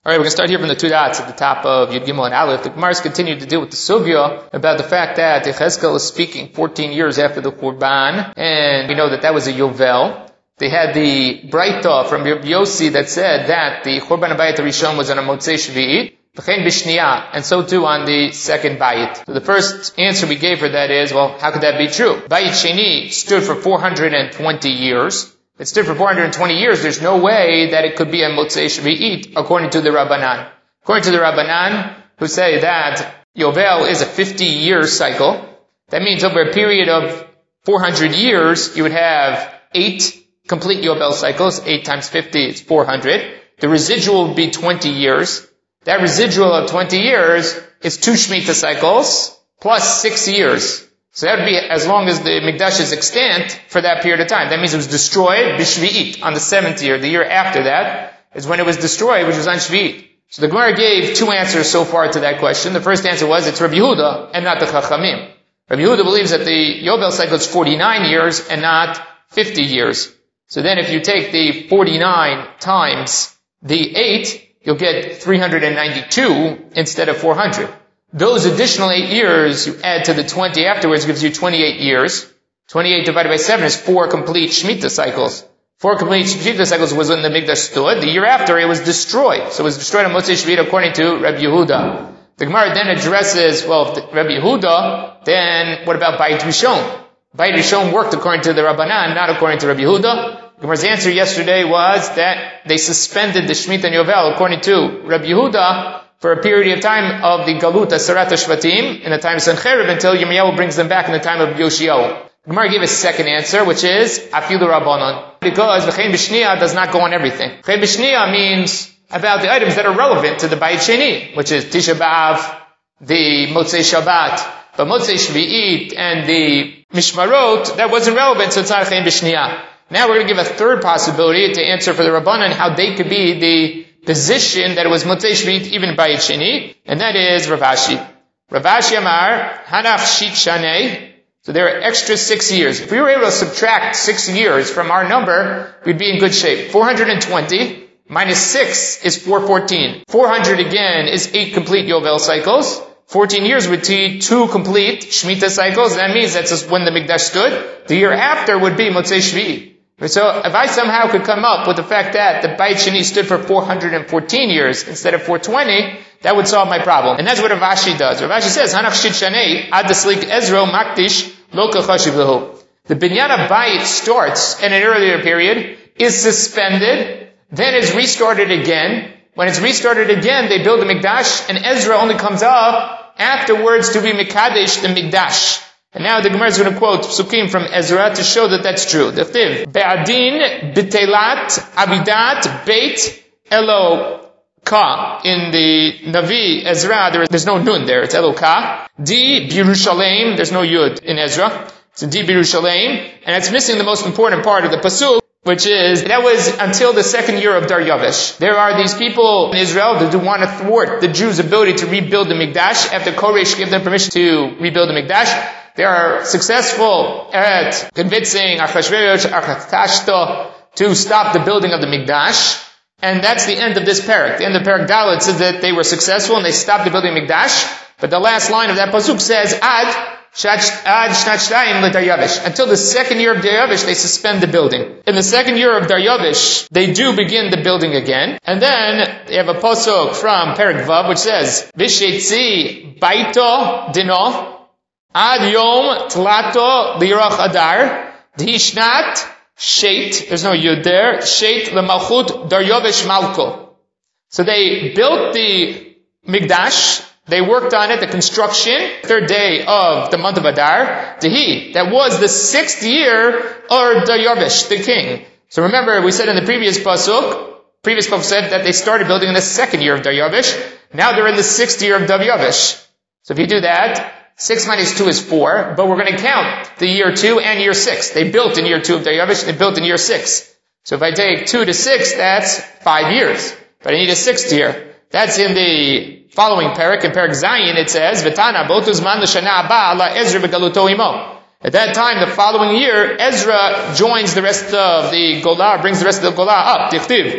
Alright, we're going to start here from the two dots at the top of Yud Gimel and Aleph. The Gemara has continued to deal with the sugya about the fact that Yechezkel is speaking 14 years after the Qurban, and we know that was a Yovel. They had the Braita from Rabbi Yossi that said that the Churban Bayit Rishon was on a Motzei Shvi'it, V'chein b'Shniyah, and so too on the second Bayit. So the first answer we gave for that is, well, how could that be true? Bayit Sheni stood for 420 years. It stood for 420 years. There's no way that it could be a Motzei Shvi'it according to the Rabbanan. According to the Rabbanan, who say that Yovel is a 50-year cycle, that means over a period of 400 years, you would have 8 complete Yovel cycles. 8 times 50 is 400. The residual would be 20 years. That residual of 20 years is 2 Shemitah cycles plus 6 years. So that would be as long as the Mikdash is extant for that period of time. That means it was destroyed b'Shvi'it, on the 7th year. The year after that is when it was destroyed, which was on Shvi'it. So the Gemara gave 2 answers so far to that question. The first answer was it's Rabbi Yehuda and not the Chachamim. Rabbi Yehuda believes that the Yovel cycle is 49 years and not 50 years. So then if you take the 49 times the 8, you'll get 392 instead of 400. Those additional 8 years you add to the 20 afterwards gives you 28 years. 28 divided by 7 is 4 complete Shemitah cycles. 4 complete Shemitah cycles was when the Mikdash stood. The year after it was destroyed. So it was destroyed on Motzei Shvi'it according to Rabbi Yehuda. The Gemara then addresses, well, if Rabbi Yehuda, then what about Bayit Rishon? Bayit Rishon worked according to the Rabbanan, not according to Rabbi Yehuda. Gemara's answer yesterday was that they suspended the Shemitah and Yovel according to Rabbi Yehuda for a period of time of the Galut Asarat HaShvatim in the time of Sancherib until Yirmiyahu brings them back in the time of Yoshiyahu. Gemara gave a second answer, which is Afilu Rabbanon, because V'chein b'Shniyah does not go on everything. V'chein b'Shniyah means about the items that are relevant to the Bayit Sheni, which is Tisha B'Av, the Motzei Shabbat, but Motzei Shvi'it and the Mishmarot, that wasn't relevant, so it's not V'chein b'Shniyah. Now we're going to give a third possibility to answer for the Rabbanan how they could be the position that it was Motzei Shvi'it even Bayit Sheni, and that is Rav Ashi. Rav Ashi Amar, Hanaf Shit Shanei. So there are extra 6 years. If we were able to subtract 6 years from our number, we'd be in good shape. 420 minus 6 is 414. 400 again is 8 complete Yovel cycles. 14 years would be 2 complete Shemitah cycles. That means that's just when the Mikdash stood. The year after would be Motzei Shvi'it. So if I somehow could come up with the fact that the Bayit Sheni stood for 414 years instead of 420, that would solve my problem. And that's what Rav Ashi does. Rav Ashi says, Hanach Shit Shanei, Ad Deslik Ezro Makdish Lo Kachashiv Lehu. The Binyan Bayit starts in an earlier period, is suspended, then is restarted again. When it's restarted again, they build the Mikdash, and Ezra only comes up afterwards to be Mikadesh the Mikdash. And now the Gemara is going to quote Psukim from Ezra to show that that's true. The Chtiv, Be'adin, B'telat, Abidat, Beit, Elo, Ka. In the Navi, Ezra, there's no Nun there, it's Elo Ka. Di, Birushalayim, there's no Yud in Ezra. It's Di, Birushalayim. And it's missing the most important part of the Pasuk, which is, that was until the 2nd year of Daryavish. There are these people in Israel that do want to thwart the Jews' ability to rebuild the Mikdash after Koresh gave them permission to rebuild the Mikdash. They are successful at convincing Achashverosh, Achashta to stop the building of the Mikdash. And that's the end of this parak. The end of Parak Dalet says that they were successful and they stopped the building of Mikdash. But the last line of that pasuk says, Ad Shnat Shtayim LeDaryavish. Until the 2nd year of Daryavish, they suspend the building. In the 2nd year of Daryavish, they do begin the building again. And then they have a pasuk from Parak Vav, which says, Vishetzi Baito Dino Ad Yom Tlato Lirach Adar Dhishnat Sheit, there's no Yud there, Sheit Lemalchut Daryavish Malko. So they built the Mikdash, they worked on it, the construction, 3rd day of the month of Adar, Dehi, that was the 6th year of Daryavish, the king. So remember, we said in the previous pasuk said that they started building in the 2nd year of Daryavish. Now they're in the 6th year of Daryavish. So if you do that, 6 minus 2 is 4, but we're going to count the year 2 and year 6. They built in year 2 of Daryavish, they built in year 6. So if I take 2 to 6, that's 5 years. But I need a 6th year. That's in the following parak. In Parak Zayin it says, V'tana botuzman l'shana haba ala Ezra v'galuto imo. At that time, the following year, Ezra joins the rest of the Golah, brings the rest of the Golah up. Tichtiv.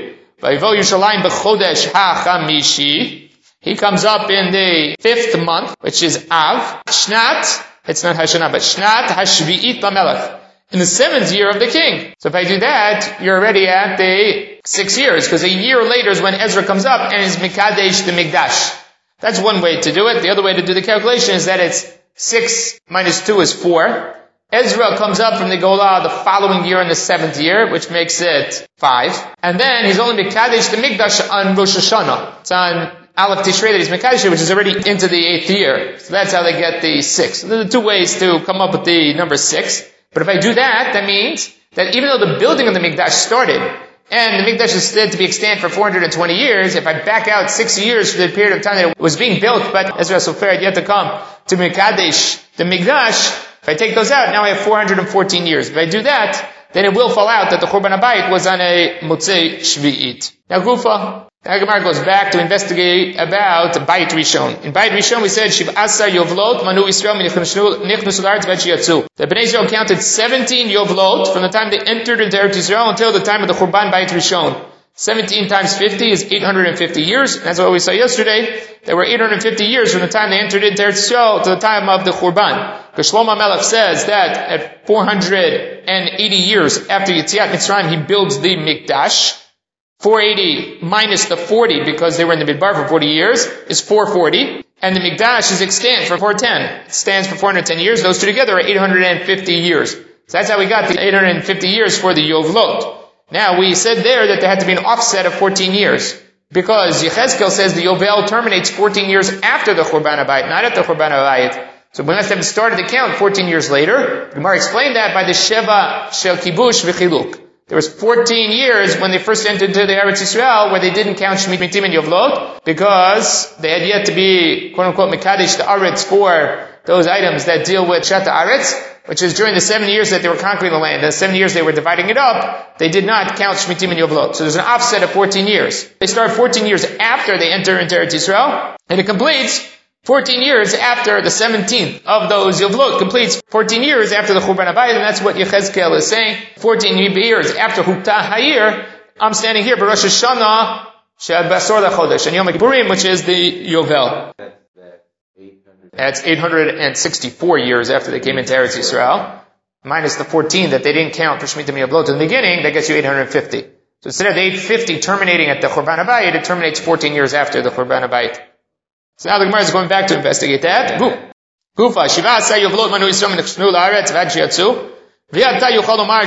Vayivo Yerushalayim b'chodesh ha'chamishi. He comes up in the 5th month, which is Av. Shnat, it's not Hashanah, but Shnat Hashvi'it Lamelech. In the 7th year of the king. So if I do that, you're already at the 6 years, because a year later is when Ezra comes up and is Mikadesh the Mikdash. That's one way to do it. The other way to do the calculation is that it's 6 minus 2 is 4. Ezra comes up from the Golah the following year in the 7th year, which makes it 5. And then he's only Mikadesh the Mikdash on Rosh Hashanah. It's on Aleph Tishrei that he's Mekadesh, which is already into the 8th year. So that's how they get the 6. So there are two ways to come up with the number 6. But if I do that, that means that even though the building of the Mikdash started, and the Mikdash is said to be extant for 420 years, if I back out 6 years for the period of time that it was being built, but Ezra Sofer had yet to come to Mekadesh, the Mikdash, if I take those out, now I have 414 years. If I do that, then it will fall out that the Churban HaBayit was on a Motzei Shvi'it. Now Gufa, the Gemara goes back to investigate about Bayit Rishon. In Bayit Rishon we said, Shiv'asa Yovlot Manu Yisrael Nichnusu L'Aretz V'Ad Sheyatzu. The Bnei Yisrael counted 17 Yovlot from the time they entered into Eretz Yisrael until the time of the Churban Bayit Rishon. 17 times 50 is 850 years. And that's what we saw yesterday. There were 850 years from the time they entered into Eretz Yisrael to the time of the Churban. Because Shlomo Melech says that at 480 years after Yetziat Mitzrayim, he builds the Mikdash. 480 minus the 40, because they were in the Midbar for 40 years, is 440. And the Mikdash is extant for 410. It stands for 410 years. Those two together are 850 years. So that's how we got the 850 years for the Yovlot. Now, we said there that there had to be an offset of 14 years. Because Yechezkel says the Yovel terminates 14 years after the Churban HaBayit, not at the Churban HaBayit. So we must have started the count 14 years later. Gemara explained that by the Sheva Shel Kibush V'Chiluk. There was 14 years when they first entered into the Eretz Yisrael where they didn't count Shmitim and Yovlot because they had yet to be, quote unquote, Mekadesh the Aretz for those items that deal with Shat Aretz, which is during the 7 years that they were conquering the land. The 7 years they were dividing it up, they did not count Shmitim and Yovlot. So there's an offset of 14 years. They start 14 years after they enter into Eretz Yisrael, and it completes 14 years after the 17th of those Yovlot completes 14 years after the Churban HaBayit, and that's what Yechezkel is saying. 14 years after Hukta Hayir, I'm standing here, but Rosh Hashanah, Shad Basor LaChodesh, and Yom Kippurim, which is the Yovel. That's 864 years after they came into Eretz Yisrael, minus the 14 that they didn't count for Shemitah and Yovlot in the beginning, that gets you 850. So instead of the 850 terminating at the Churban HaBayit, it terminates 14 years after the Churban HaBayit. So now the Gemara is going back to investigate that. Gufa, Shiva Asay Yovlot Manu Yisrael Nichnu L'Aretz V'Ad Sheyatzu. V'yata Yuchal Omar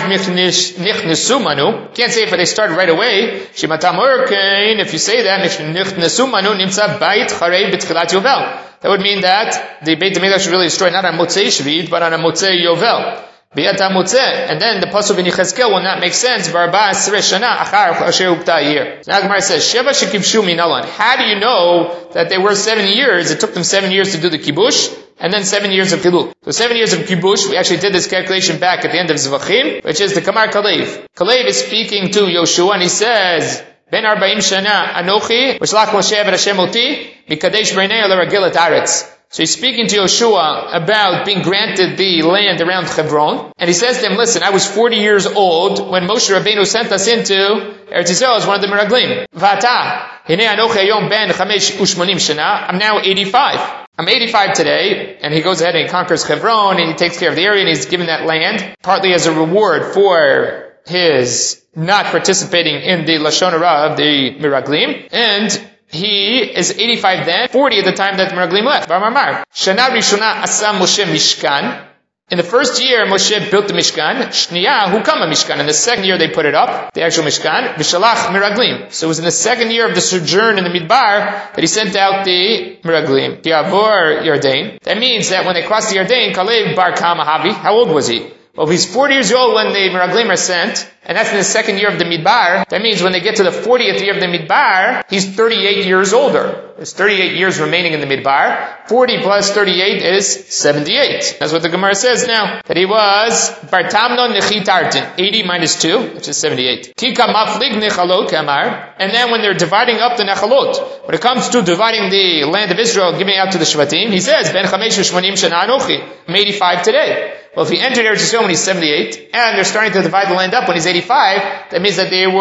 Nichnesu Manu. Can't say if they started right away. Shimata Murkein, if you say that, Nichnesu Manu Nimtza Bayit Charei B'Tchilat Yovel. That would mean that the Beit HaMikdash should really destroy not on Motzei Shvi'it, but on a Motzei Yovel. B'yata Motzei. And then the Pasuk in Yechezkel will not make sense. V'arba Asrei Shana Achar Asher Hukta Yir. So now the Gemara says, Sheva Shekibshu Minalan. How do you know that they were 7 years? It took them 7 years to do the Kibush, and then 7 years of Kiluk. So 7 years of Kibush, we actually did this calculation back at the end of Zvachim, which is the Kamar Kalev. Kalev is speaking to Yoshua, and he says, Ben Arba'im Shana Anochi, V'shlach Moshe V'Hashem Hashem Oti, Mikadesh B'nei L'Ragilat Aretz. So he's speaking to Yoshua about being granted the land around Hebron. And he says to him, listen, I was 40 years old when Moshe Rabbeinu sent us into Eretz Yisrael as one of the Meraglim. V'ata, Hinei Anochi Hayom Ben Chamesh Ushmonim Shana. I'm now 85. I'm 85 today, and he goes ahead and he conquers Hebron, and he takes care of the area, and he's given that land, partly as a reward for his not participating in the Lashon Hara of the Meraglim, and he is 85 then, 40 at the time that Meraglim left. B'amar, Shana Rishona Asa Moshe Mishkan. In the first year, Moshe built the Mishkan. Shniya Hukama Mishkan. In the second year, they put it up, the actual Mishkan. V'shalach Meraglim. So it was in the second year of the sojourn in the Midbar that he sent out the Meraglim. Yavor Yardain. That means that when they crossed the Yardain, Kalev Bar Kamahavi, how old was he? Well, if he's 40 years old when the Meraglim are sent, and that's in the second year of the Midbar, that means when they get to the 40th year of the Midbar, he's 38 years older. There's 38 years remaining in the Midbar. 40 plus 38 is 78. That's what the Gemara says now. That he was Bartamnon Nechitartin, 80 minus 2, which is 78. Kika Maflig Nechalot Kamar. And then when they're dividing up the Nechalot, when it comes to dividing the land of Israel, giving out to the Shvatim, he says, Ben Chamesh Ushmonim Shana Anochi. I'm 85 today. Well, if he entered Eretz Yisrael when he's 78, and they're starting to divide the land up when he's 85, that means that they were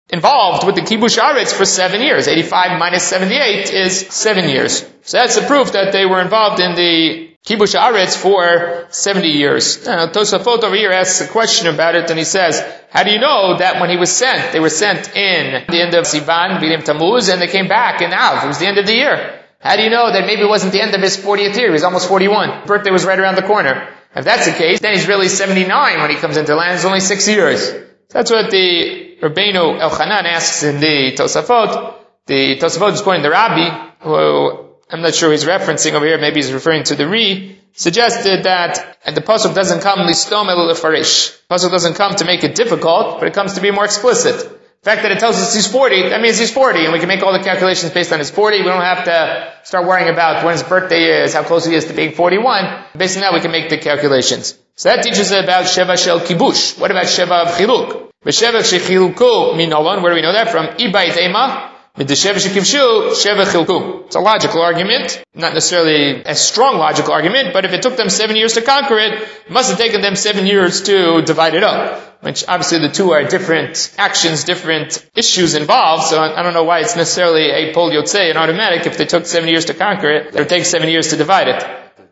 involved with the Kibush Aretz for 7 years. 85 minus 78 is 7 years. So that's the proof that they were involved in the Kibush Aretz for 70 years. Now, Tosafot over here asks a question about it, and he says, how do you know that when he was sent, they were sent in the end of Sivan, B'Nim Tammuz, and they came back in Av? It was the end of the year. How do you know that maybe it wasn't the end of his 40th year? He was almost 41. Birthday was right around the corner. If that's the case, then he's really 79 when he comes into land. It's only 6 years. That's what the Rabbeinu Elchanan asks in the Tosafot. The Tosafot is quoting the Rabbi, who I'm not sure he's referencing over here, maybe he's referring to the Ri, suggested that the Pasuk doesn't come listom elu lefarish. Pasuk doesn't come to make it difficult, but it comes to be more explicit. The fact that it tells us he's 40, that means he's 40, and we can make all the calculations based on his 40. We don't have to start worrying about when his birthday is, how close he is to being 41. Based on that, we can make the calculations. So that teaches us about Sheva Shel Kibush. What about Sheva of Chiluk? B'Sheva Shechiluku Minolon, where do we know that from? Ibayit Ema. It's a logical argument, not necessarily a strong logical argument, but if it took them 7 years to conquer it, it must have taken them 7 years to divide it up. Which obviously the two are different actions, different issues involved, so I don't know why it's necessarily a pol yotzei, an automatic. If they took 7 years to conquer it, it would take 7 years to divide it.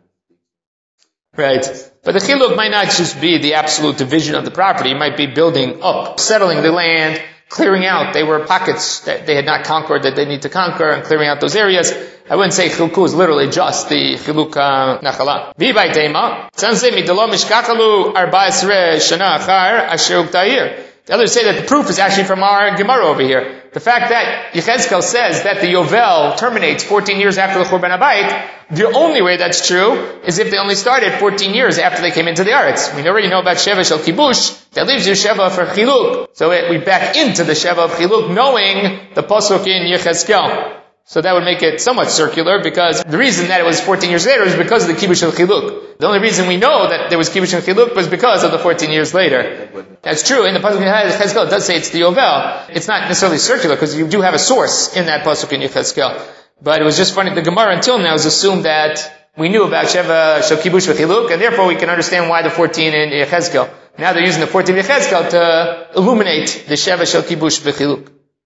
Right. But the chiluk might not just be the absolute division of the property, it might be building up, settling the land, clearing out. They were pockets that they had not conquered that they need to conquer, and clearing out those areas. I wouldn't say chilku is literally just the chiluk nachala. V'bay tema tzanze midalo mishkachalu 14 shana achar asher uktayir. The others say that the proof is actually from our Gemara over here. The fact that Yechezkel says that the Yovel terminates 14 years after the Churban HaBayit, the only way that's true is if they only started 14 years after they came into the Aretz. We already know about Sheva Shel Kibush, that leaves you Sheva for Chiluk. So we back into the Sheva of Chiluk knowing the Pasuk in Yechezkel. So that would make it somewhat circular, because the reason that it was 14 years later is because of the Kibush of Chiluk. The only reason we know that there was Kibush of Chiluk was because of the 14 years later. That's true. In the Pasuk in Yechezkel, it does say it's the Yovel. It's not necessarily circular, because you do have a source in that Pasuk in Yechezkel. But it was just funny, the Gemara until now has assumed that we knew about Sheva Shel Kibush v'Chiluk, and therefore we can understand why the 14 in Yechezkel. Now they're using the 14 in Yechezkel to illuminate the Sheva Shel Kibush v'Chiluk.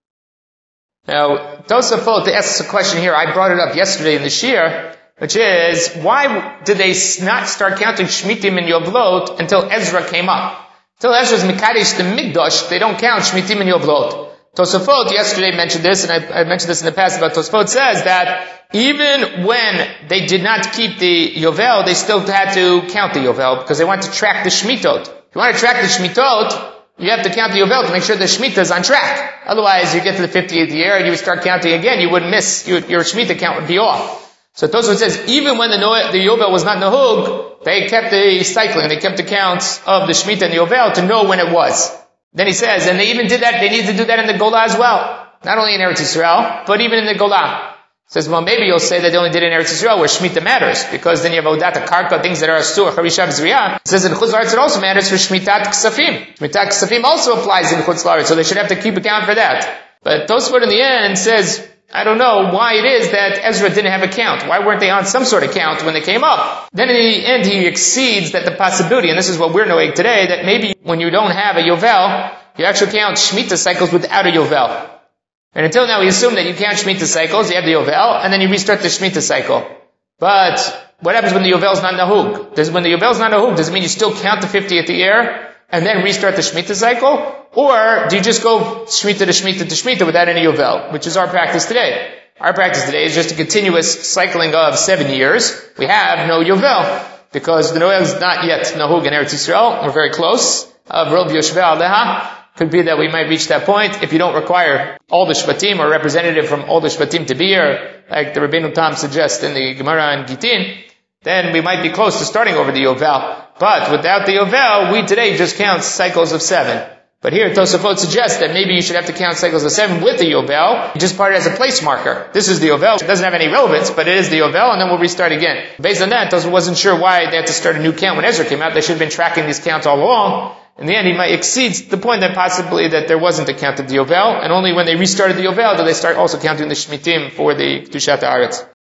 Now, Tosafot asks a question here. I brought it up yesterday in the Shir, which is, why did they not start counting Shmitim and Yovlot until Ezra came up? Until Ezra's Mekadesh the Mikdash, they don't count Shmitim and Yovlot. Tosafot yesterday mentioned this, and I mentioned this in the past about Tosafot, says that even when they did not keep the Yovel, they still had to count the Yovel, because they wanted to track the Shmitot. If you want to track the Shmitot, you have to count the Yovel to make sure the Shemitah is on track. Otherwise, you get to the 50th year and you would start counting again, you would miss, your Shemitah count would be off. So Tosafot says, even when the Yovel was not Nahug, they kept the cycling, they kept the counts of the Shemitah and the Yovel to know when it was. Then he says, and they even did that, they needed to do that in the Golah as well. Not only in Eretz Yisrael, but even in the Golah. Says, well, maybe you'll say that they only did it in Eretz Yisrael where Shemitah matters, because then you have Odat Karka, things that are Asur, Harishav, Zriyah. It says in Chutz La'aretz it also matters for Shmitat Ksafim. Shmitat Ksafim also applies in Chutz La'aretz, so they should have to keep account for that. But Tosafot in the end says, I don't know why it is that Ezra didn't have a count. Why weren't they on some sort of count when they came up? Then in the end he exceeds that the possibility, and this is what we're knowing today, that maybe when you don't have a Yovel, you actually count Shemitah cycles without a Yovel. And until now we assume that you count Shemitah cycles, you have the Yovel, and then you restart the Shemitah cycle. But what happens when the Yovel is not Nahug? When the Yovel is not Nahug, does it mean you still count the 50th year and then restart the Shemitah cycle? Or do you just go Shemitah to Shemitah to Shemitah without any Yovel, which is our practice today? Our practice today is just a continuous cycling of 7 years. We have no Yovel, because the Noel is not yet Nahug in Eretz Yisrael. We're very close. Of Rob Yoshveh Aleha. Could be that we might reach that point if you don't require all the Shvatim or representative from all the Shvatim to be here, like the Rabbeinu Tam suggests in the Gemara and Gitin, then we might be close to starting over the Yovel. But without the Yovel, we today just count cycles of 7. But here Tosafot suggests that maybe you should have to count cycles of 7 with the Yovel. You just part it as a place marker. This is the Yovel. It doesn't have any relevance, but it is the Yovel, and then we'll restart again. Based on that, Tosafot wasn't sure why they had to start a new count when Ezra came out. They should have been tracking these counts all along. In the end, he might exceed the point that possibly that there wasn't a count of the Yovel, and only when they restarted the Yovel did they start also counting the Shmitim for the Kedushat Haaretz.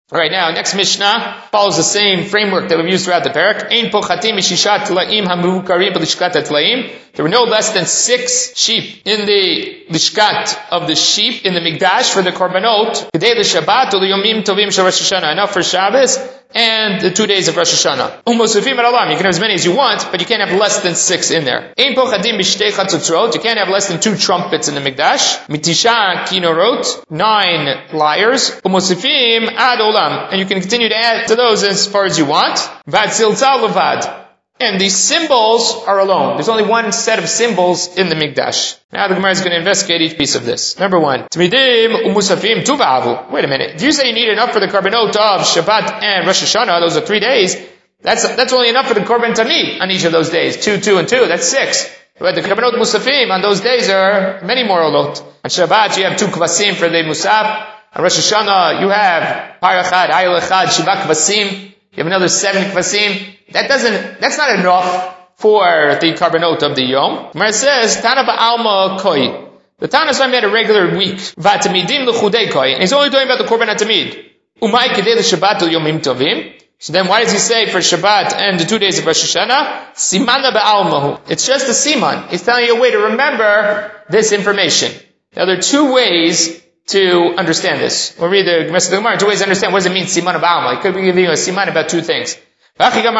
Alright, now, next Mishnah follows the same framework that we've used throughout the parak. Ein pochatim mishishat tlaim hamukarim b'lishkat tlaim. There were no less than 6 sheep in the lishkat of the sheep in the Mikdash for the korbanot. Kedei l'Shabbat u'liyomim tovim shel Rosh Hashanah. Enough for Shabbos and the 2 days of Rosh Hashanah. Umosufim al-alam. You can have as many as you want, but you can't have less than 6 in there. Ein pochatim b'shtei chatzutzrot. You can't have less than 2 trumpets in the Mikdash. Mitisha kinorot. 9 lyres. Umosufim ad olam. And you can continue to add to those as far as you want. Vad siltzal levad. And these symbols are alone. There's only one set of symbols in the Mikdash. Now the Gemara is going to investigate each piece of this. Number 1. Tmidim umusafim tuvavu. Wait a minute. If you say you need enough for the korbanot of Shabbat and Rosh Hashanah, those are 3 days, that's only enough for the korban tamid on each of those days. 2, 2, and 2. That's 6. But the korbanot musafim on those days are many more olot. On Shabbat you have 2 kvasim for the musaf. On Rosh Hashanah you have parachad, ayil echad, shiva kvasim. You have another 7 kvasim. That's not enough for the korbanot of the Yom. Where it says, Tana ba'alma koi. The Tana Swami had a regular week. V'atamidim l'chudei koi. And he's only talking about the korban atamid. Umay kedei l'shabbat l'yomim tovim. So then why does he say for Shabbat and the 2 days of Rosh Hashanah? Simana ba'almahu. It's just a siman. He's telling you a way to remember this information. Now there are 2 ways to understand this. We'll read the rest of the Gemara. 2 ways to understand what does it mean, siman ba'alma. He could be giving you a siman about 2 things. We have no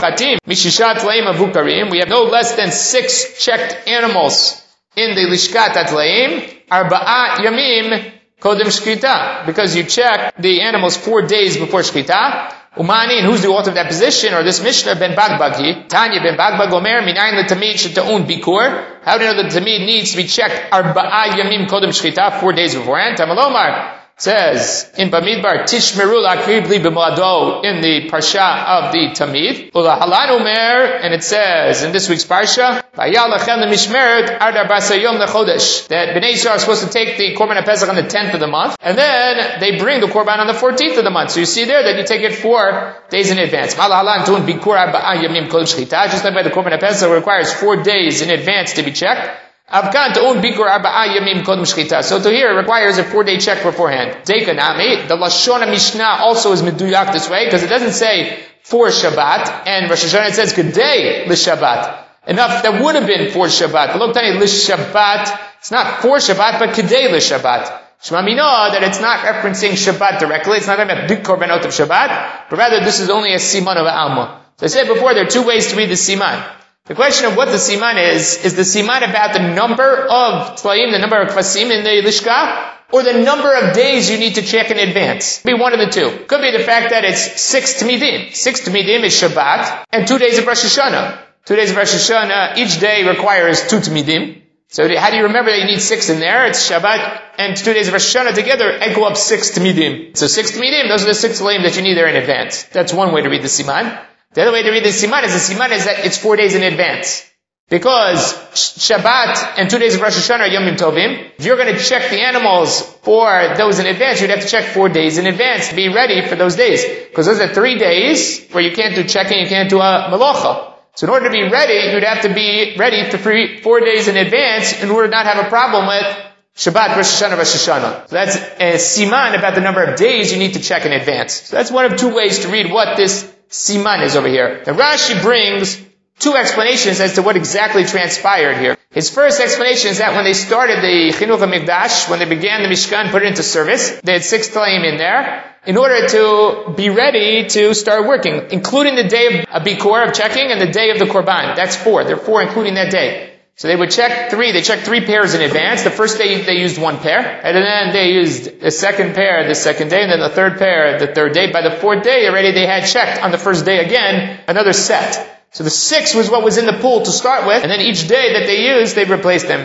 less than 6 checked animals in the Lishkat Atlaim, Arba'at Yamim Kodem Shkita, because you check the animals 4 days before Shkita. Umani, and who's the author of that position, or this Mishnah, Ben Bagbagi, Tanya Ben Bagbag Omer, Minayin L'Tamid Sheta'un Bikur. How do you know the Tamid needs to be checked Arba'at Yamim Kodem Shkita 4 days beforehand? Tamalomar says in Bamidbar, Tishmeru la'akrib li b'moado in the parsha of the Tamid. Ula halan umer, and it says in this week's parsha, Vayal lachem l'mishmeret ardar basa yom lechodesh, that Bnei Yisrael are supposed to take the korban HaPesach on the 10th of the month, and then they bring the korban on the 14th of the month. So you see there that you take it 4 days in advance. Mal halan tu'un bikur arba'a yamim kol shchita, just like by the korban HaPesach requires 4 days in advance to be checked. Avkan ta'un bikur arba'a yamim kodem shchita. So to here it requires a 4-day check beforehand. Dekanami, the Lashon HaMishnah also is meduyak this way, because it doesn't say for Shabbat, and Rosh Hashanah it says kedei l'Shabbat. Enough, that would have been for Shabbat. V'lo tani l'Shabbat, it's not for Shabbat, but kedei l'Shabbat. Shema Mina, that it's not referencing Shabbat directly, it's not talking about big korbanot of Shabbat, but rather this is only a siman of Alma. So I said before, there are 2 ways to read the siman. The question of what the siman is the siman about the number of tlaim, the number of kvasim in the lishka, or the number of days you need to check in advance? Could be one of the 2. Could be the fact that it's 6 tmidim. 6 tmidim is Shabbat, and 2 days of Rosh Hashanah. 2 days of Rosh Hashanah, each day requires 2 tmidim. So how do you remember that you need 6 in there? It's Shabbat and 2 days of Rosh Hashanah together equal up 6 tmidim. So 6 tmidim, those are the 6 tlaim that you need there in advance. That's one way to read the siman. The other way to read the siman is that it's 4 days in advance. Because Shabbat and 2 days of Rosh Hashanah are Yomim Tovim. If you're going to check the animals for those in advance, you'd have to check 4 days in advance to be ready for those days. Because those are 3 days where you can't do checking, you can't do a malacha. So in order to be ready, you'd have to be ready for 4 days in advance in order to not have a problem with Shabbat, Rosh Hashanah, Rosh Hashanah. So that's a siman about the number of days you need to check in advance. So that's one of 2 ways to read what this siman is over here. Now Rashi brings 2 explanations as to what exactly transpired here. His first explanation is that when they started the Chinuch HaMikdash, when they began the Mishkan, put it into service, they had 6 tlaim in there, in order to be ready to start working, including the day of Bikur, of checking, and the day of the Korban. That's 4. There are 4 including that day. So they would check 3. They checked 3 pairs in advance. The first day they used 1 pair, and then they used the second pair the second day, and then the third pair the third day. By the 4th day already they had checked on the first day again another set. So the 6 was what was in the pool to start with, and then each day that they used, they replaced them.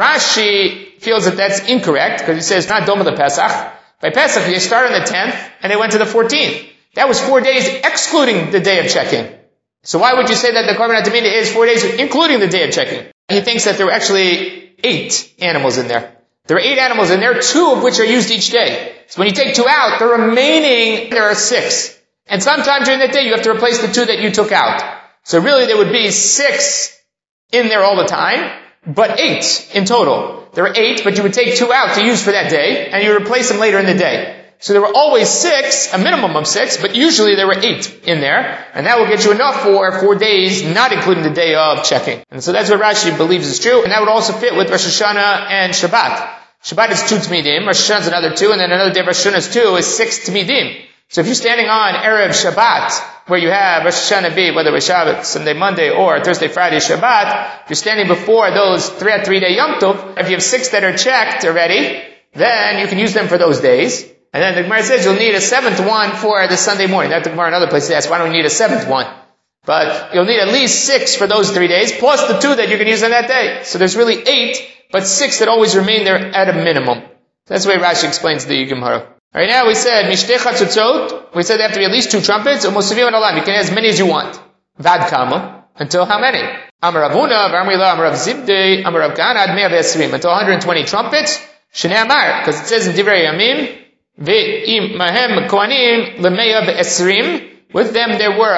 Rashi feels that that's incorrect, because he says, not Doma the Pesach. By Pesach, they started on the 10th, and they went to the 14th. That was 4 days excluding the day of checking. So why would you say that the Korban HaTamid is 4 days including the day of checking? He thinks that there were actually 8 animals in there. There are 8 animals in there, 2 of which are used each day. So when you take 2 out, the remaining, there are 6. And sometime during that day, you have to replace the 2 that you took out. So really there would be 6 in there all the time, but 8 in total. There are 8, but you would take 2 out to use for that day, and you replace them later in the day. So there were always 6, a minimum of 6, but usually there were 8 in there. And that will get you enough for 4 days, not including the day of checking. And so that's what Rashi believes is true. And that would also fit with Rosh Hashanah and Shabbat. Shabbat is 2 Tmidim, Rosh Hashanah is another 2, and then another day of Rosh Hashanah is 2, is 6 Tmidim. So if you're standing on Erev Shabbat, where you have Rosh Hashanah be, whether it's Shabbat, Sunday, Monday, or Thursday, Friday, Shabbat, if you're standing before those 3-day Yom Tov, if you have 6 that are checked already, then you can use them for those days. And then the Gemara says you'll need a 7th one for the Sunday morning. That's the Gemara in other places asks, why don't we need a 7th one? But you'll need at least 6 for those 3 days, plus the 2 that you can use on that day. So there's really 8, but 6 that always remain there at a minimum. That's the way Rashi explains the Gemara. Alright, now we said, Mishtei Chatzotzot, we said there have to be at least 2 trumpets, Umosivim and Alam, you can have as many as you want. Vad Kama, until how many? Amar Avuna, Varmila, Amar Av Zibdei, Amar Av Kana, Ad Mea V'Esrim, until 120 trumpets, Shnei Amar, because it says in Divrei Yamim, Ve'im Mahem Kohanim, L'Mea V'Esrim, with them there were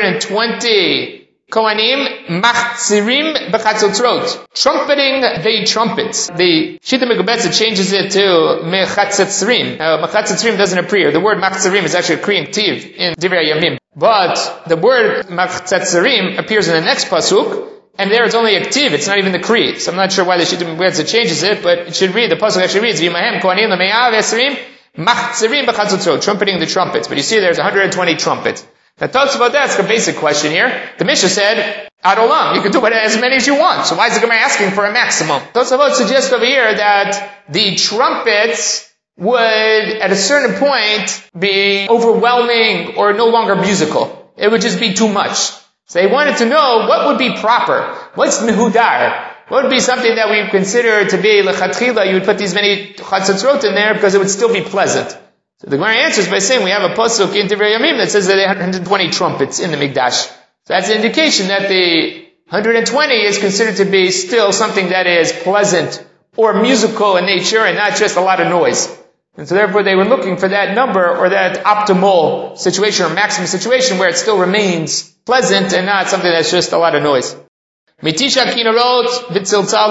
120 Kohanim, Machzirim B'Chatzotzot, trumpeting the trumpets. The Shita Megubetza changes it to Mechatzotzrim. Mechatzotzrim doesn't appear. The word Machzirim is actually a Kriyan Tiv in Divrei Yamim. But the word Mechatzotzrim appears in the next pasuk, and there it's only a Ktiv, it's not even the Kri. So I'm not sure why the Shita Megubetza changes it, but it should read, the pasuk actually reads, V'Imahem Kohanim L'Me'ah V'Esrim, Machzirim B'Chatzotzot, trumpeting the trumpets. But you see there's 120 trumpets. Now talks about that, it's a basic question here. The Mishnah said, Ad Olam, you can do as many as you want. So why is the Gemara asking for a maximum? Tosafot suggests over here that the trumpets would, at a certain point, be overwhelming or no longer musical. It would just be too much. So they wanted to know what would be proper. What's mehudar? What would be something that we consider to be lechatchila? You would put these many chatzotzot in there because it would still be pleasant. So the Gemara answers by saying we have a pasuk in Divrei Yamim that says that there are 120 trumpets in the Mikdash. So that's an indication that the 120 is considered to be still something that is pleasant or musical in nature and not just a lot of noise. And so therefore they were looking for that number or that optimal situation or maximum situation where it still remains pleasant and not something that's just a lot of noise. Mitisha kinorot v'tziltzal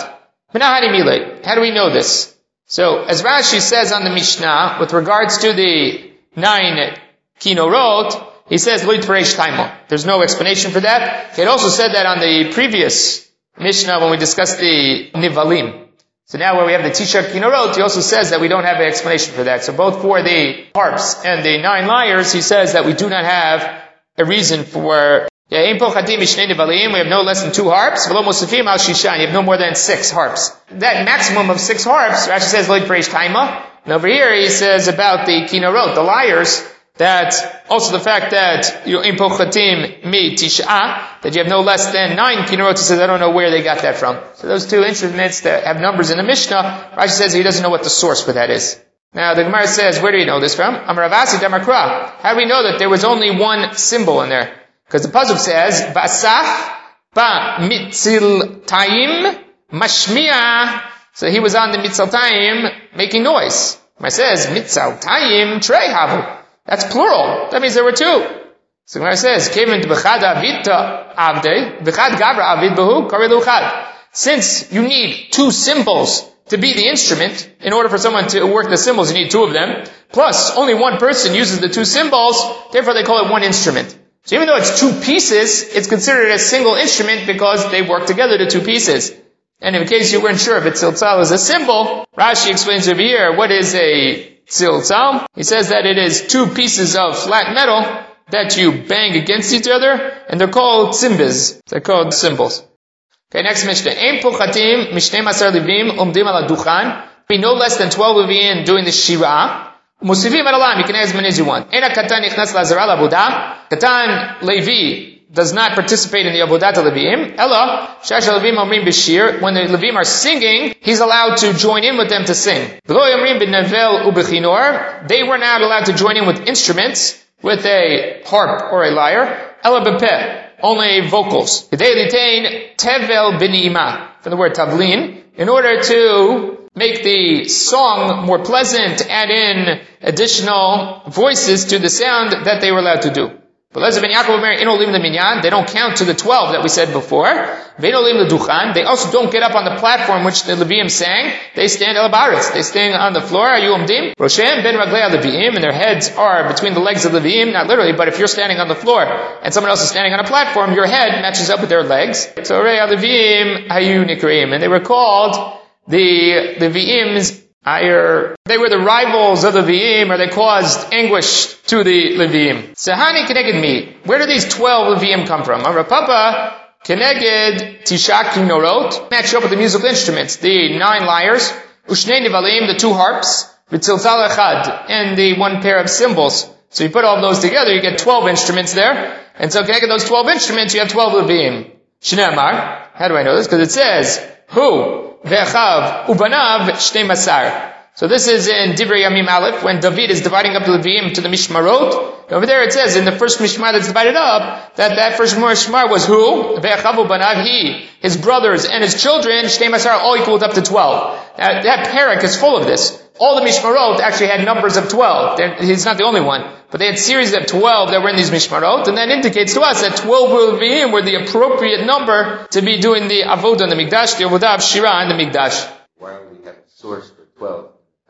levad. How do we know this? So, as Rashi says on the Mishnah, with regards to the 9 kinorot, he says, Lo yitparesh taimo. There's no explanation for that. He had also said that on the previous Mishnah when we discussed the nivalim. So now where we have the Tisha kinorot, he also says that we don't have an explanation for that. So both for the harps and the 9 lyres, he says that we do not have a reason for we have no less than 2 harps. You have no more than 6 harps. That maximum of 6 harps, Rashi says, Lo yitparesh taima. And over here he says about the kinorot, the lyres, that also the fact that that you have no less than 9 kinorot. He says, I don't know where they got that from. So those 2 instruments that have numbers in the Mishnah, Rashi says he doesn't know what the source for that is. Now the Gemara says, where do we know this from? Amar Ravasi Damakra. How do we know that there was only 1 symbol in there? Because the pasuk says, Ba'asaf ba'mitziltayim mashmiya. So he was on the mitziltayim making noise. It says, mitziltayim treyhavu. That's plural. That means there were 2. So the Gemara says, Kevin b'chad avita avde, b'chad gavra avid b'hu, karelu chad. Since you need 2 cymbals to be the instrument, in order for someone to work the cymbals, you need 2 of them. Plus, only 1 person uses the 2 cymbals, therefore they call it 1 instrument. So even though it's 2 pieces, it's considered a single instrument because they work together to 2 pieces. And in case you weren't sure if a tziltzal is a symbol, Rashi explains over here what is a tziltzal. He says that it is 2 pieces of flat metal that you bang against each other, and they're called cymbals. They're called cymbals. Okay, next Mishnah. Ein pochatim mishnei masar levim umdim ala duchan. Be no less than 12 Leviim doing the shirah. Musivim at alam, you can add as many as you want. Ena katan yichnas lazara labuda. Katan Levi does not participate in the avodat Leviim. Ella, shash Levim omrim b'shir. When the Levim are singing, he's allowed to join in with them to sing. V'lo yomrim b'nevel ubechinor. They were not allowed to join in with instruments, with a harp or a lyre. Ella b'peh, only vocals. K'dei litain tevel b'ni'ima, from the word tavlin, in order to make the song more pleasant, add in additional voices to the sound that they were allowed to do. But Lezer ben Yaakov Omer, Ein Olim Leminyan, they don't count to the 12 that we said before. Vein Olim Leduchan, they also don't get up on the platform which the Leviim sang. They stand El Baritz, they stand on the floor, Ayu Omdim. Roshem ben Raglei Leviim, and their heads are between the legs of the Leviim, not literally, but if you're standing on the floor and someone else is standing on a platform, your head matches up with their legs. So Rei Leviim Hayu Nikreim, and they were called the Leviim's Ayer. They were the rivals of the Leviim, or they caused anguish to the Leviim. Sahani Keneged Mi. Where do these 12 Leviim come from? Amar Papa Keneged Tishak Kinorot. Match up with the musical instruments. The 9 lyres. Ushnei Nivalim, the 2 harps. V'tzilzal Echad, and the 1 pair of cymbals. So you put all those together, you get 12 instruments there. And so Keneged those 12 instruments, you have 12 Leviim. Shneamar. How do I know this? Because it says, Hu Ve'achav Ubanav Shnei Masar. So this is in Divrei Yamim Aleph, when David is dividing up the Leviim to the Mishmarot. Over there it says, in the first Mishmar that's divided up, that first Mishmar was who? Ve'achav Ubanav, he, his brothers, and his children, Shnei Masar, all equaled up to 12. That parak is full of this. All the Mishmarot actually had numbers of 12. He's not the only one. But they had series of 12 that were in these Mishmarot, and that indicates to us that 12 Leviim were the appropriate number to be doing the Avodah in the Mikdash, the Avodah of Shirah in the Mikdash. Why do we have the source for 12?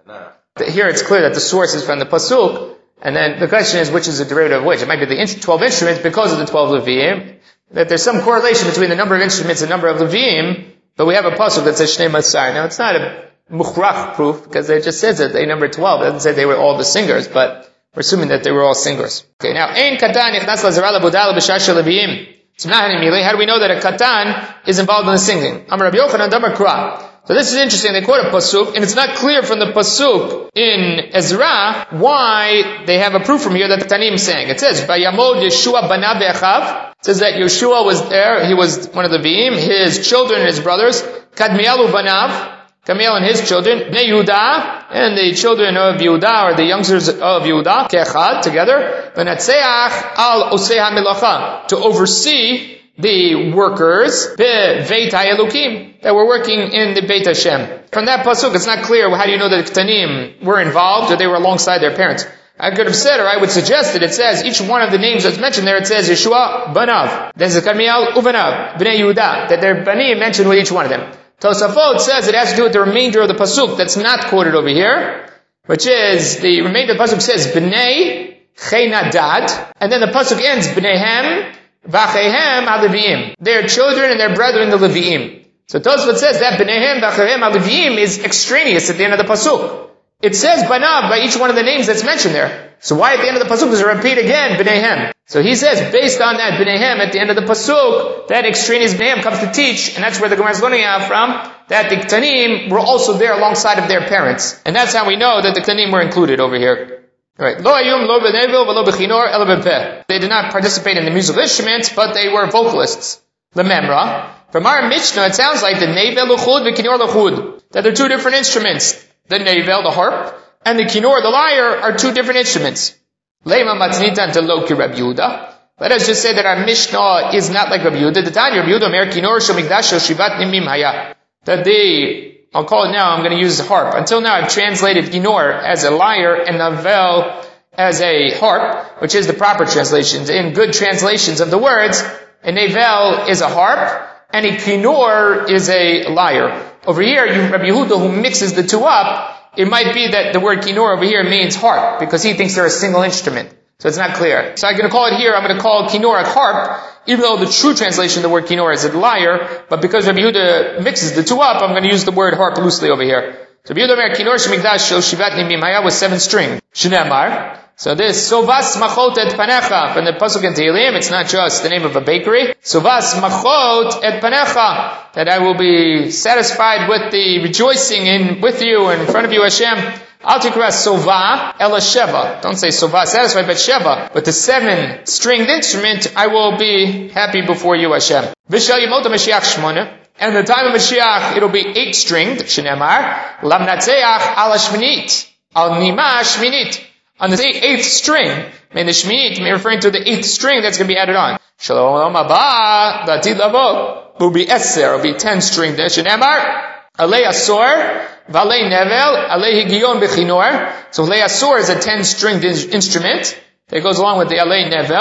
Here it's clear that the source is from the Pasuk, and then the question is which is the derivative of which. It might be the 12 instruments because of the 12 Leviim, that there's some correlation between the number of instruments and the number of Leviim, but we have a Pasuk that says Shnei Masar. Now it's not a Mukhrach proof, because it just says that they number 12. It doesn't say they were all the singers, but we're assuming that they were all singers. Okay, now, Ein Katan Nichnas LaZarah LaBodal B'Shasha Leviim. How do we know that a Katan is involved in the singing? Amar Rabbi Yochanan Damar Kra. So this is interesting. They quote a pasuk, and it's not clear from the pasuk in Ezra why they have a proof from here that the Tanim sang. It says, "Vayamod Yeshua banav ve'achav." It says that Yeshua was there. He was one of the Leviim. His children and his brothers, Kadmiel banav, Kadmiel and his children, Bnei Yehuda, and the children of Yehuda, or the youngsters of Yehuda, Kechad, together, V'natseach al osei hamilacha, to oversee the workers, Beit HaElukim, that were working in the Beit Hashem. From that pasuk, it's not clear how do you know that the Ketanim were involved, or they were alongside their parents. I could have said, or I would suggest that it says, each one of the names that's mentioned there, it says Yeshua Banav, there's Kadmiel Uvanav, Bnei Yehuda, that their Banim mentioned with each one of them. Tosafot says it has to do with the remainder of the pasuk that's not quoted over here, which is, the remainder of the pasuk says, Bnei Cheinadad, and then the pasuk ends, Bneihem, V'acheihem ha-Leviim. Their children and their brethren, the Leviim. So Tosfot says that B'neihem v'acheihem ha-Leviim is extraneous at the end of the pasuk. It says Banav by each one of the names that's mentioned there. So why at the end of the pasuk does it repeat again B'neihem? So he says, based on that B'neihem at the end of the pasuk, that extraneous B'neihem comes to teach, and that's where the Gemara is learning out from, that the Ktanim were also there alongside of their parents. And that's how we know that the Ktanim were included over here. Right. Lo ayum, lo b'nevel, lo b'chinor, elo b'peh. They did not participate in the musical instruments, but they were vocalists. Lememra. From our Mishnah, it sounds like the nevel l'chud, v'kinor l'chud. That they're 2 different instruments. The nevel, the harp, and the kinor, the lyre, are 2 different instruments. Leima matnitan to lo ki Rabbi Yehuda. Let us just say that our Mishnah is not like Rabbi Yehuda. The Tanya Rabbi Yehuda mer kinor shel mikdash shel shivat nimim haya. That I'll call it now, I'm going to use the harp. Until now I've translated Ginor as a lyre and Navel as a harp, which is the proper translations. In good translations of the words, a Navel is a harp, and a Kinor is a lyre. Over here, Rabbi Yehuda, who mixes the 2 up, it might be that the word Kinor over here means harp, because he thinks they're a single instrument. So it's not clear. So I'm going to call it here, I'm going to call Kinor a harp, even though the true translation of the word Kinor is a lyre, but because Rabbi Yehuda mixes the 2 up, I'm going to use the word harp loosely over here. So Rabbi Yehuda mer Kinor shemikdash shel shivat nimim haya was 7 string. Shneamar. So this, Sovas machot et panecha, from the pasuk in Tehillim, it's not just the name of a bakery. Sovas machot et panecha, that I will be satisfied with the rejoicing with you and in front of you, Hashem. Al tikra sova ela sheva. Don't say sova, satisfied, but sheva. With the 7-stringed instrument, I will be happy before you, Hashem. V'shel yemot Mashiach shmona. And in the time of Mashiach, it'll be 8-stringed. Shneamar lamnatzeach al shminit al nima shminit. On the 8th string, may the shminit may referring to the 8th string that's going to be added on. Shalom haba datid lavo will be eser. Will be 10-stringed. Shneamar alei asor. Valei nevel, alei higion bechinor. So alei asor is a 10-stringed instrument that goes along with the alei nevel.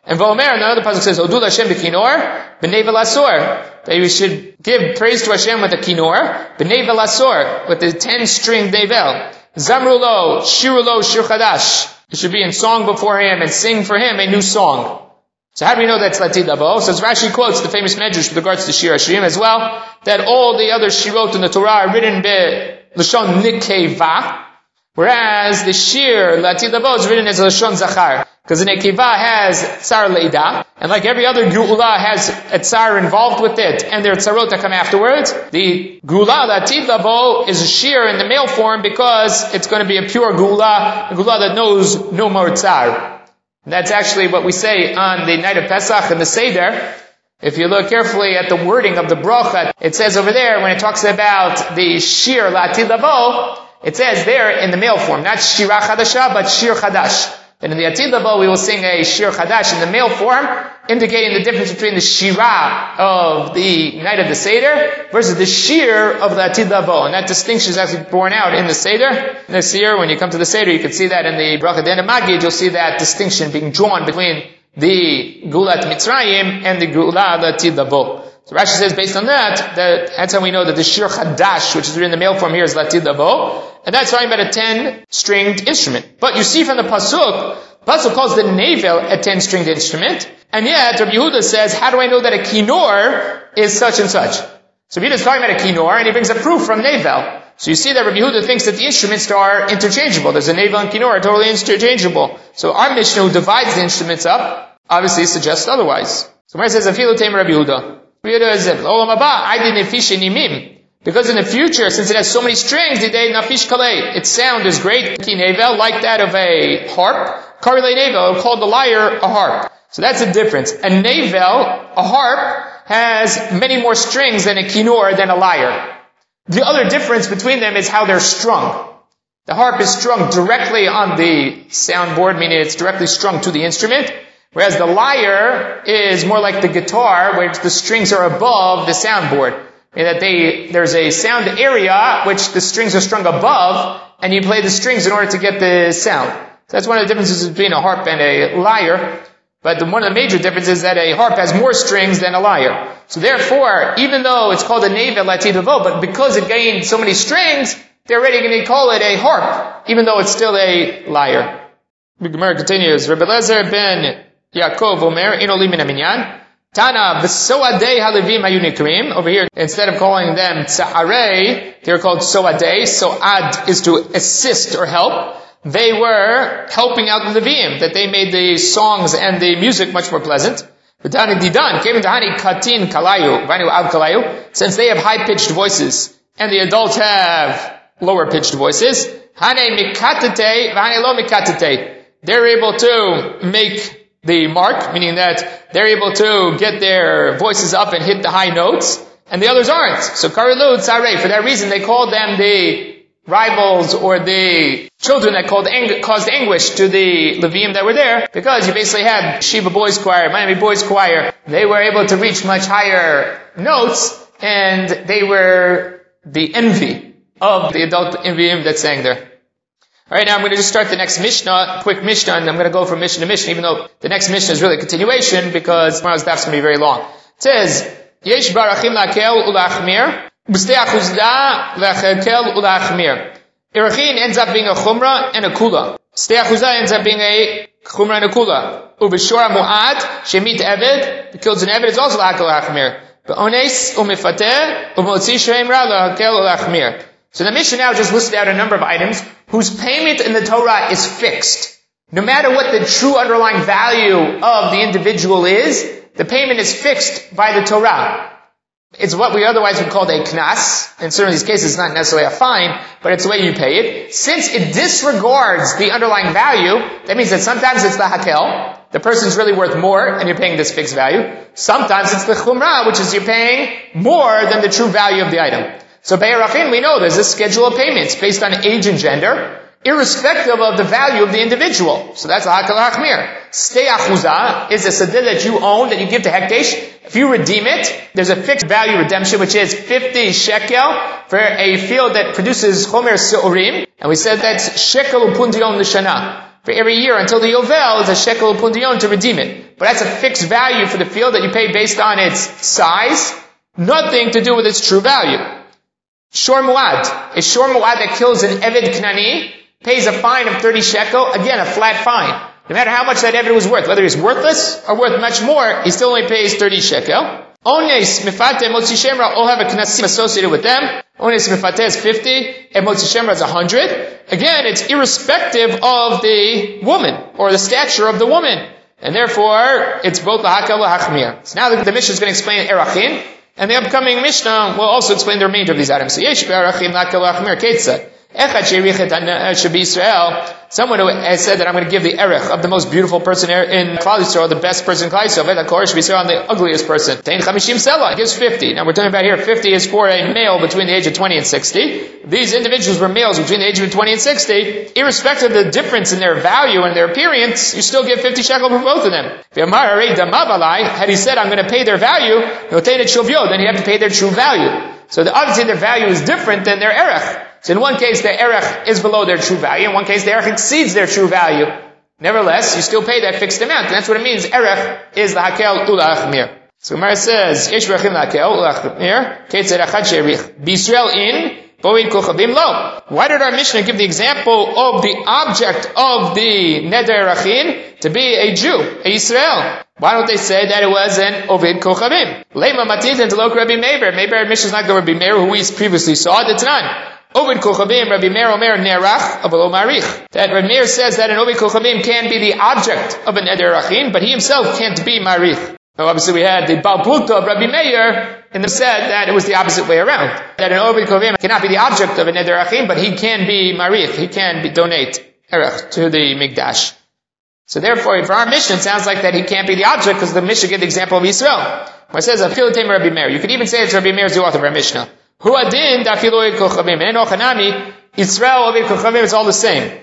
And Vomer, another pasuk says, Odul Hashem b'kinor, b'nevel asor. That you should give praise to Hashem with a kinor, b'nevel asor, with the 10-string nevel. Zamrulo, shirulo, shir chadash. You should be in song before him and sing for him a new song. So how do we know that's Latid Lavo? So as Rashi quotes the famous medrash with regards to Shir Hashirim as well, that all the other shirot in the Torah are written by Lashon Nikeva, whereas the Shir Latid Lavo is written as Lashon Zachar. Because the Nekeva has Tsar Leida, and like every other Geula has a Tsar involved with it, and there are Tzarot that come afterwards. The Geula Latid Lavo is a Shir in the male form because it's going to be a pure Geula, a Geula that knows no more Tsar. And that's actually what we say on the night of Pesach in the Seder. If you look carefully at the wording of the bracha, it says over there, when it talks about the Shir Latid Lavo, it says there in the male form, not Shira Chadasha, but Shir Chadash. And in the Atid Lavo, we will sing a Shir Chadash in the male form, indicating the difference between the Shira of the night of the Seder versus the Shir of the Atid Lavo. And that distinction is actually borne out in the Seder. This year, when you come to the Seder, you can see that in the Bracha Den Magid, you'll see that distinction being drawn between the Gulat Mitzrayim and the Gulat Atid Lavo. So Rashi says, based on that's how we know that the Shir Chadash, which is written in the male form here, is Latid Lavo. And that's talking about a 10-stringed instrument. But you see from the Pasuk calls the Nevel a 10-stringed instrument. And yet, Rabbi Yehuda says, how do I know that a Kinor is such and such? So Rabbi Yehuda is talking about a Kinor, and he brings a proof from Nevel. So you see that Rabbi Yehuda thinks that the instruments are interchangeable. There's a Nevel and Kinor are totally interchangeable. So our Mishnah, who divides the instruments up, obviously suggests otherwise. So where it says, Afilu Teim Rabbi Yehuda. Rabbi Yehuda says, Olam Haba, Aydin Nefish Nimim. Because in the future, since it has so many strings, nafish kalei, its sound is great. Ki nevel, like that of a harp. Karile nevel, called the lyre a harp. So that's the difference. A nevel, a harp, has many more strings than a kinor, than a lyre. The other difference between them is how they're strung. The harp is strung directly on the soundboard, meaning it's directly strung to the instrument. Whereas the lyre is more like the guitar, where the strings are above the soundboard. In that there's a sound area which the strings are strung above, and you play the strings in order to get the sound. So that's one of the differences between a harp and a lyre. But one of the major differences is that a harp has more strings than a lyre. So therefore, even though it's called a Nevel Latid Lavo, but because it gained so many strings, they're already going to call it a harp, even though it's still a lyre. The Gemara continues, Rabbi Lezer ben Yaakov Omer, Ino li min haminyan. Tana, v'soadei halevim hayu nikrim. Over here, instead of calling them tza'arei, they're called soadei. Soad is to assist or help. They were helping out the Levim, that they made the songs and the music much more pleasant. V'tani didan, kevin tahani katin kalayu, v'anu av kalayu. Since they have high-pitched voices, and the adults have lower-pitched voices, hane mikatete, v'hane lo mikatete. They're able to make the mark, meaning that they're able to get their voices up and hit the high notes, and the others aren't. So Karilu Tzarei, for that reason they called them the rivals or the children that caused anguish to the Levim that were there, because you basically had Shiva Boys Choir, Miami Boys Choir. They were able to reach much higher notes, and they were the envy of the adult Levim that sang there. Alright, now I'm going to just start the next Mishnah, quick Mishnah, and I'm going to go from Mishnah to Mishnah, even though the next Mishnah is really a continuation, because tomorrow's daf is going to be very long. It says, Yesh barachim la'kel ula'achmir, b'stei achuzda la'chekel ula'achmir. Irachin ends up being a chumrah and a kula. Stei achuzda ends up being a chumrah and a kula. Ubeshora mu'ad, shemit eved, the kills an eved is also la'kel ula'achmir. Ba'ones u'mifateh, u'motzi she'em ra la'kel ula'achmir. So the Mishnah now just listed out a number of items whose payment in the Torah is fixed. No matter what the true underlying value of the individual is, the payment is fixed by the Torah. It's what we otherwise would call a knas. In certain of these cases, it's not necessarily a fine, but it's the way you pay it. Since it disregards the underlying value, that means that sometimes it's the hakel, the person's really worth more, and you're paying this fixed value. Sometimes it's the chumrah, which is you're paying more than the true value of the item. So Be'erachin, we know there's a schedule of payments based on age and gender, irrespective of the value of the individual. So that's a hakal hachmir. Stei achuzah is a sadeh that you own, that you give to hekdesh. If you redeem it, there's a fixed value redemption, which is 50 shekel for a field that produces chomer se'orim. And we said that's shekel upundion l'shana. for every year until the Yovel is a shekel pundion to redeem it. But that's a fixed value for the field that you pay based on its size, nothing to do with its true value. Shor Muad. A Shor Muad that kills an Eved Knani pays a fine of 30 shekel, again a flat fine. No matter how much that Eved was worth, whether he's worthless or worth much more, he still only pays 30 shekel. Ones Mifate Motzi Shemra all have a knasim associated with them. Ones Mifate is 50, and Motzi Shemra is 100. Again, it's irrespective of the woman, or the stature of the woman. And therefore, it's both Lahakal Lahachmir. So now the Mishnah is going to explain Erachin, and the upcoming Mishnah will also explain the remainder of these items. So Yesh Erachin Lahakal Lahachmir Ketzah. Someone who has said that I'm going to give the erech of the most beautiful person in Klal Yisrael, the best person in Klal Yisrael, on the ugliest person. He gives 50. Now we're talking about here, 50 is for a male between the age of 20 and 60. These individuals were males between the age of 20 and 60. Irrespective of the difference in their value and their appearance, you still give 50 shekel for both of them. Had he said, I'm going to pay their value, then you have to pay their true value. So obviously their value is different than their erech. So in one case, the erech is below their true value. In one case, the erech exceeds their true value. Nevertheless, you still pay that fixed amount. And that's what it means. Erech is lahakel ulachmir. So Gemara says, Yesh rachim lahakel ulachmir, ketzer achad she'erich. B'Yisrael in, bo'in kochabim lo. Why did our Mishnah give the example of the object of the neder erachin to be a Jew, a Yisrael? Why don't they say that it was an Ovid Kochavim? Lema Matit and Telok Rabbi Meir. Maybe Mishnah is not going to Rabbi Meir, who we previously saw. That's none. Ovid Kochavim, Rabbi Meir Omer Nerach Avalo Marich. That Rabbi Meir says that an Ovid Kochavim can be the object of an Neder Rachin, but he himself can't be Marich. Now obviously we had the Baal Plukta of Rabbi Meir, and they said that it was the opposite way around. That an Ovid Kochavim cannot be the object of an Neder Rachin, but he can be Marich. He can donate Erech to the Mikdash. So therefore, for our Mishnah, it sounds like that he can't be the object because the Mishnah gave the example of Yisrael. Where it says, Afil Tamer Rabbi Meir. You could even say it's Rabbi Meir is the author of our Mishnah. Hu adin dafil ovid kochavim. And Ochanami, Yisrael ovid kochavim is all the same.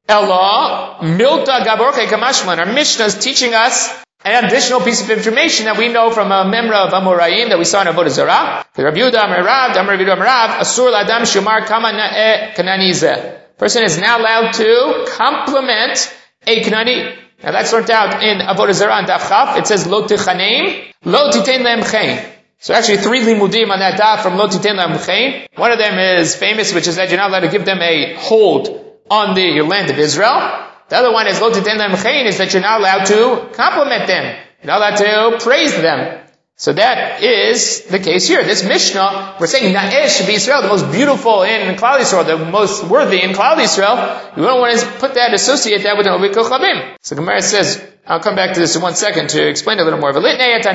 Ella, milta gaborche kamashman. Our Mishnah is teaching us an additional piece of information that we know from a memra of Amoraim that we saw in Avodah Zarah. Rabbi Yehuda Amar Rav, Amar Rabbi Yehuda Amar Rav, Asur l'adam shumar kama na'eh kanani zeh. Person is now allowed to compliment a Knani. Now that's learned out in Avodah Zarah and Daf Chaf. It says, Lo tichaneim, lo titein lehem chein. So actually 3 limudim on that daf from Lo titein lehem chein. One of them is famous, which is that you're not allowed to give them a hold on the land of Israel. The other one is Lo titein lehem chein, is that you're not allowed to compliment them. You're not allowed to praise them. So that is the case here. This Mishnah, we're saying Na'esh B'Yisrael, the most beautiful in Klal Yisrael, the most worthy in Klal Yisrael. You don't want to put that, associate that with an Ovid Kochavim. So Gemara says, I'll come back to this in 1 second to explain a little more. Alright,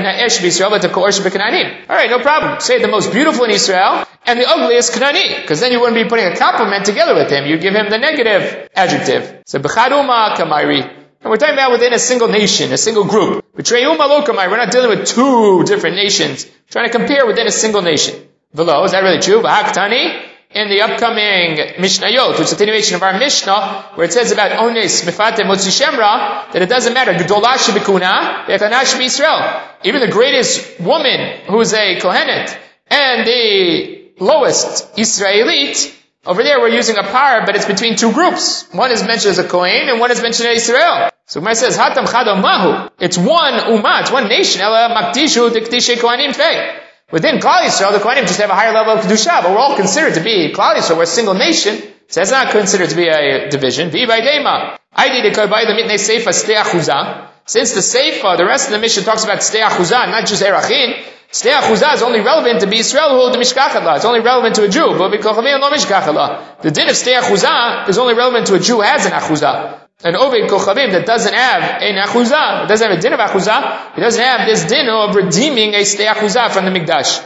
no problem. Say the most beautiful in Israel and the ugliest Knani, because then you wouldn't be putting a compliment together with him. You'd give him the negative adjective. So B'chaduma Kamairi. And we're talking about within a single nation, a single group. We're not dealing with 2 different nations. We're trying to compare within a single nation. Velo, is that really true? V'haktani, in the upcoming Mishnayot, which is a continuation of our Mishnah, where it says about Ones, Mifate, Motzi Shemra, that it doesn't matter. Gedolah shebikuna, ve'kana sheb'Yisrael. Even the greatest woman, who's a Kohenet, and the lowest Israelite, over there we're using a par, but it's between 2 groups. One is mentioned as a Kohen, and one is mentioned as Israel. So Gemara says, Hatam Chadam Mahu. It's one Ummah, it's one nation. Ela Maktishu Diktishe Kohanim Fei. Within Klal Yisrael, the Kohanim just have a higher level of Kedusha, but we're all considered to be Klal Yisrael. We're a single nation, so that's not considered to be a division. V'Ivaydema. Aidi Dekobai the Mitnei Seifa Stei Achuzah. Since the Seifa, the rest of the Mishnah talks about Stei Achuzah, not just Erachin, Stei Achuzah is only relevant to be Israel who hold the Mishkachat. It's only relevant to a Jew. But B'Kochavim lo Mishkachat. The din of Stei Achuzah is only relevant to a Jew who has an Achuzah. An Ovid Kochavim that doesn't have an Achuzah, doesn't have a din of Achuzah, he doesn't have this din of redeeming a Stei Achuzah from the Mikdash.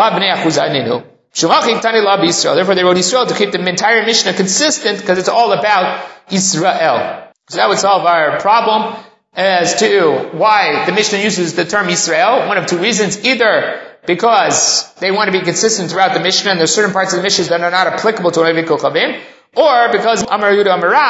Therefore they wrote Israel to keep the entire Mishnah consistent because it's all about Israel. So that would solve our problem as to why the Mishnah uses the term Israel. One of 2 reasons. Either because they want to be consistent throughout the Mishnah and there's certain parts of the Mishnah that are not applicable to Ovid Kochavim, or because Amar Yehuda Amar Rav,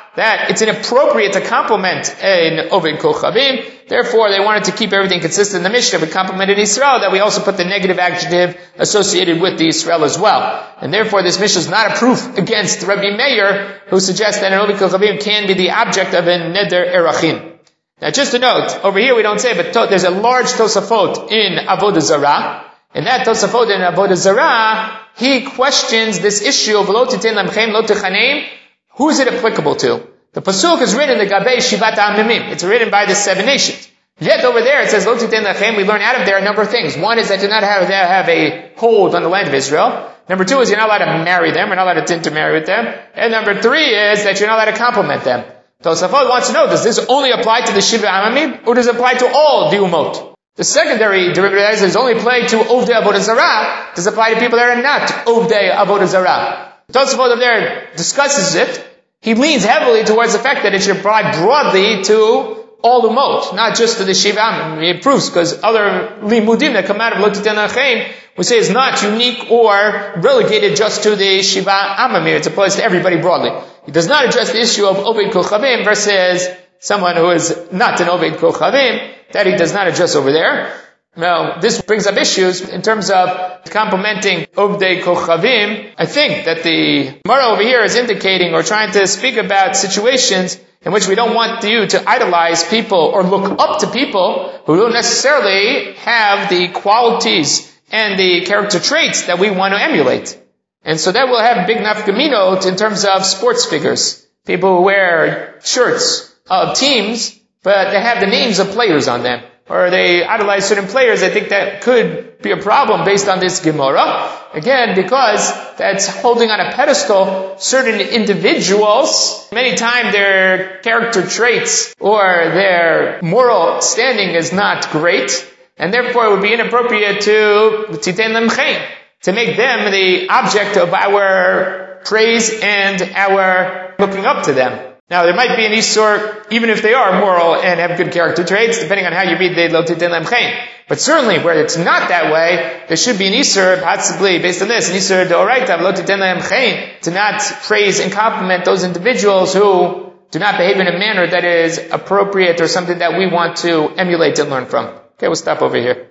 that it's inappropriate to compliment an Oved Kochavim. Therefore, they wanted to keep everything consistent in the Mishnah. We complimented Yisrael, that we also put the negative adjective associated with the Yisrael as well. And therefore, this Mishnah is not a proof against Rabbi Meir, who suggests that an Oved Kochavim can be the object of a Neder Erachim. Now, just a note, over here we don't say, but there's a large Tosafot in Avodah Zarah. And that Tosafot in Avodah Zarah, he questions this issue of Lo Titen Lamchem, Lo Techanem. Who is it applicable to? The pasuk is written in the Gabei Shivat HaAmimim. It's written by the 7 nations. Yet over there it says Lo Titen Lamchem. We learn out of there a number of things. One is that you're not have a hold on the land of Israel. Number 2 is you're not allowed to marry them. We're not allowed to intermarry with them. And number 3 is that you're not allowed to compliment them. Tosafot wants to know, does this only apply to the Shiva Amamim, or does it apply to all the Umot? The secondary derivative is only apply to Ovdei Avodah Zarah. Does it apply to people that are not Ovdei Avodah Zarah? Tosafot over there discusses it. He leans heavily towards the fact that it should apply broadly to all Umot, not just to the Shiva Amamim. He proves, because other limudim that come out of Lo Titen Lamchem, we say is not unique or relegated just to the Shiva Amamim. It applies to everybody broadly. He does not address the issue of Oved Kochavim versus someone who is not an Oved Kochavim, that he does not address over there. Now, this brings up issues in terms of complimenting Ovdei Kochavim. I think that the Gemara over here is indicating or trying to speak about situations in which we don't want you to idolize people or look up to people who don't necessarily have the qualities and the character traits that we want to emulate. And so that will have big nafkaminot in terms of sports figures. People who wear shirts of teams, but they have the names of players on them. Or they idolize certain players. I think that could be a problem based on this Gemara. Again, because that's holding on a pedestal certain individuals. Many times their character traits or their moral standing is not great. And therefore it would be inappropriate to Titen Lamchem, to make them the object of our praise and our looking up to them. Now, there might be an Isur, even if they are moral and have good character traits, depending on how you read the Lo Titen Lamchem. But certainly, where it's not that way, there should be an Isur, possibly based on this, an Isur d'oraita of Lo Titen Lamchem, to not praise and compliment those individuals who do not behave in a manner that is appropriate or something that we want to emulate and learn from. Okay, we'll stop over here.